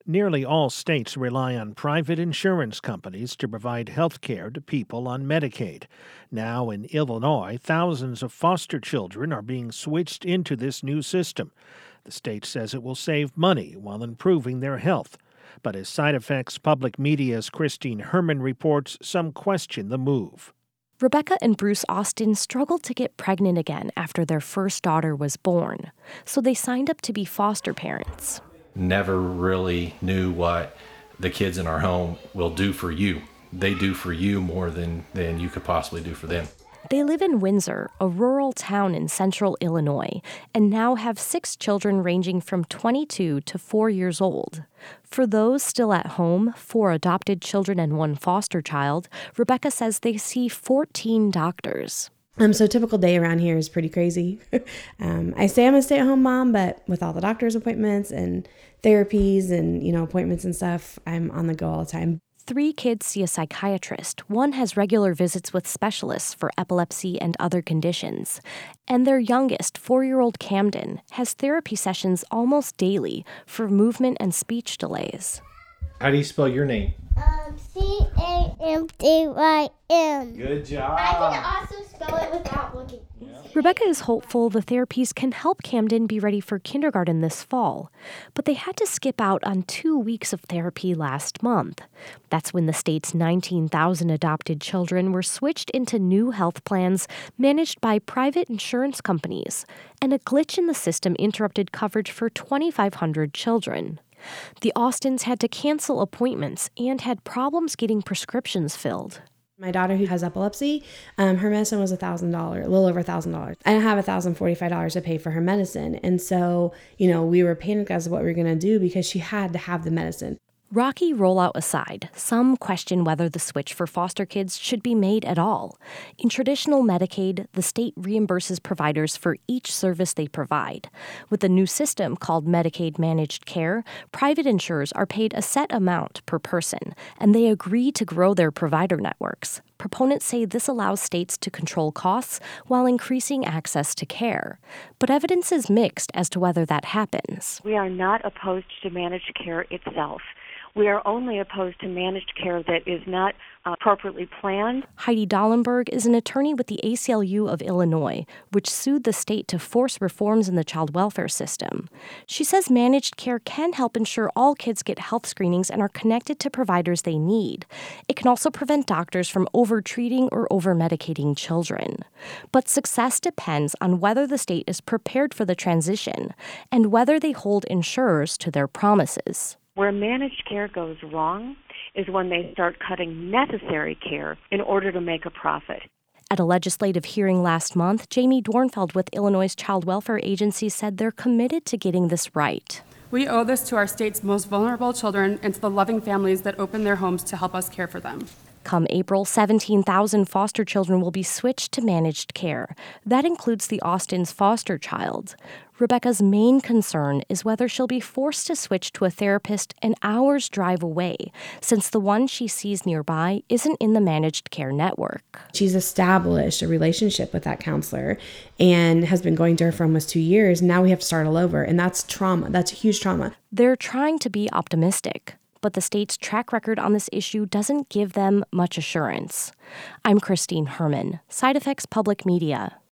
Nearly all states rely on private insurance companies to provide health care to people on Medicaid. Now in Illinois, thousands of foster children are being switched into this new system. The state says it will save money while improving their health. But as Side Effects Public Media's Christine Herman reports, some question the move. Rebecca and Bruce Austin struggled to get pregnant again after their first daughter was born, so they signed up to be foster parents. Never really knew what the kids in our home will do for you. They do for you more than you could possibly do for them. They live in Windsor, a rural town in central Illinois, and now have 6 children ranging from 22 to 4 years old. For those still at home, 4 adopted children and 1 foster child, Rebecca says they see 14 doctors. So a typical day around here is pretty crazy. I say I'm a stay-at-home mom, but with all the doctor's appointments and therapies and, appointments and stuff, I'm on the go all the time. 3 kids see a psychiatrist. 1 has regular visits with specialists for epilepsy and other conditions. And their youngest, 4-year-old Camden, has therapy sessions almost daily for movement and speech delays. How do you spell your name? Camdyn. Good job. I can also spell it without looking. Rebecca is hopeful the therapies can help Camden be ready for kindergarten this fall, but they had to skip out on 2 weeks of therapy last month. That's when the state's 19,000 adopted children were switched into new health plans managed by private insurance companies, and a glitch in the system interrupted coverage for 2,500 children. The Austins had to cancel appointments and had problems getting prescriptions filled. My daughter, who has epilepsy, her medicine was $1,000, a little over $1,000. I have $1,045 to pay for her medicine. And so, we were panicked as to what we were going to do because she had to have the medicine. Rocky rollout aside, some question whether the switch for foster kids should be made at all. In traditional Medicaid, the state reimburses providers for each service they provide. With the new system called Medicaid Managed Care, private insurers are paid a set amount per person, and they agree to grow their provider networks. Proponents say this allows states to control costs while increasing access to care. But evidence is mixed as to whether that happens. We are not opposed to managed care itself. We are only opposed to managed care that is not appropriately planned. Heidi Dallenberg is an attorney with the ACLU of Illinois, which sued the state to force reforms in the child welfare system. She says managed care can help ensure all kids get health screenings and are connected to providers they need. It can also prevent doctors from over-treating or over-medicating children. But success depends on whether the state is prepared for the transition and whether they hold insurers to their promises. Where managed care goes wrong is when they start cutting necessary care in order to make a profit. At a legislative hearing last month, Jamie Dornfeld with Illinois' Child Welfare Agency said they're committed to getting this right. We owe this to our state's most vulnerable children and to the loving families that open their homes to help us care for them. Come April, 17,000 foster children will be switched to managed care. That includes the Austins' foster child. Rebecca's main concern is whether she'll be forced to switch to a therapist an hour's drive away, since the one she sees nearby isn't in the managed care network. She's established a relationship with that counselor and has been going to her for almost 2 years. Now we have to start all over, and that's trauma. That's a huge trauma. They're trying to be optimistic, but the state's track record on this issue doesn't give them much assurance. I'm Christine Herman, Side Effects Public Media.